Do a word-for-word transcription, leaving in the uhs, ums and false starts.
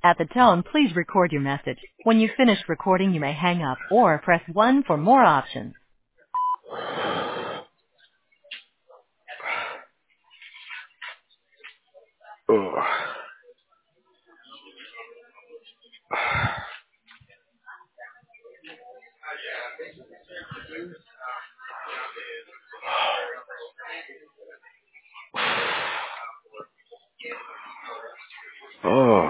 At the tone, please record your message. When you've finished recording, you may hang up or press one for more options. Oh. Oh.